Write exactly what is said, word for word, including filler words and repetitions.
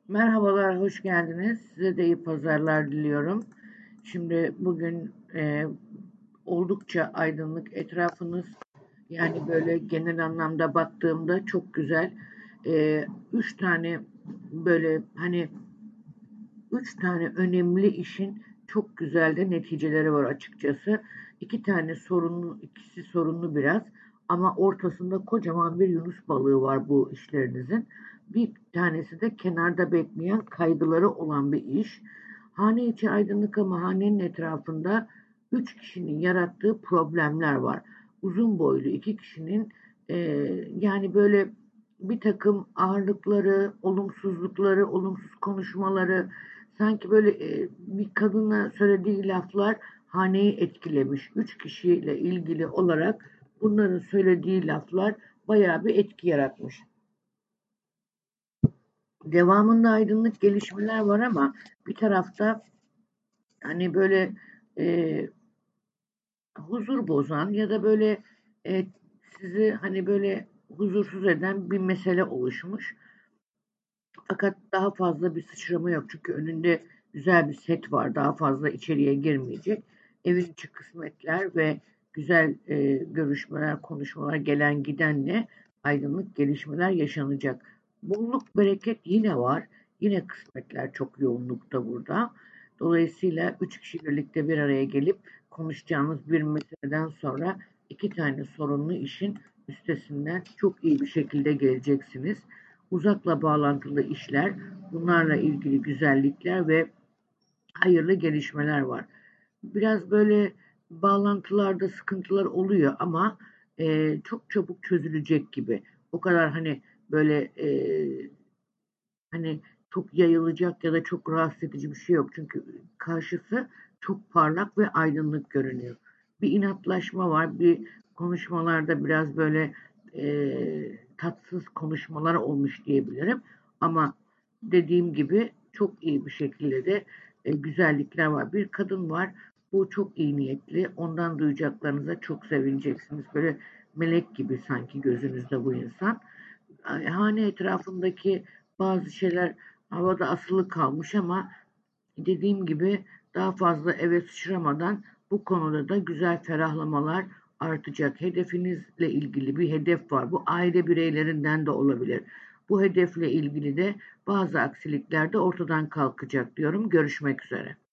Merhabalar, hoş geldiniz. Size de iyi pazarlar diliyorum. Şimdi bugün e, oldukça aydınlık etrafınız. Yani böyle genel anlamda baktığımda çok güzel. E, üç tane böyle hani üç tane önemli işin çok güzel de neticeleri var açıkçası. İki tane sorunlu, ikisi sorunlu biraz ama ortasında kocaman bir yunus balığı var bu işlerinizin. Bir tanesi de kenarda bekleyen kaygıları olan bir iş. Hane içi aydınlık ama hanenin etrafında üç kişinin yarattığı problemler var. Uzun boylu iki kişinin e, yani böyle bir takım ağırlıkları, olumsuzlukları, olumsuz konuşmaları, sanki böyle e, bir kadına söylediği laflar haneyi etkilemiş. Üç kişiyle ilgili olarak bunların söylediği laflar bayağı bir etki yaratmış. Devamında aydınlık gelişmeler var ama bir tarafta hani böyle e, huzur bozan ya da böyle e, sizi hani böyle huzursuz eden bir mesele oluşmuş. Fakat daha fazla bir sıçrama yok. Çünkü önünde güzel bir set var. Daha fazla içeriye girmeyecek. Evin içi kısmetler ve güzel e, görüşmeler, konuşmalar gelen gidenle aydınlık gelişmeler yaşanacak. Bolluk, bereket yine var. Yine kısmetler çok yoğunlukta burada. Dolayısıyla üç kişi birlikte bir araya gelip konuşacağımız bir meseleden sonra iki tane sorunlu işin üstesinden çok iyi bir şekilde geleceksiniz. Uzakla bağlantılı işler, bunlarla ilgili güzellikler ve hayırlı gelişmeler var. Biraz böyle bağlantılarda sıkıntılar oluyor ama e, çok çabuk çözülecek gibi. O kadar hani böyle e, hani çok yayılacak ya da çok rahatsız edici bir şey yok. Çünkü karşısı çok parlak ve aydınlık görünüyor. Bir inatlaşma var. Bir konuşmalarda biraz böyle e, tatsız konuşmalar olmuş diyebilirim. Ama dediğim gibi çok iyi bir şekilde de e, güzellikler var. Bir kadın var. Bu çok iyi niyetli. Ondan duyacaklarınıza çok sevineceksiniz. Böyle melek gibi sanki gözünüzde bu insan. Hane etrafındaki bazı şeyler havada asılı kalmış ama dediğim gibi daha fazla eve sıçramadan bu konuda da güzel ferahlamalar artacak. Hedefinizle ilgili bir hedef var. Bu aile bireylerinden de olabilir. Bu hedefle ilgili de bazı aksilikler de ortadan kalkacak diyorum. Görüşmek üzere.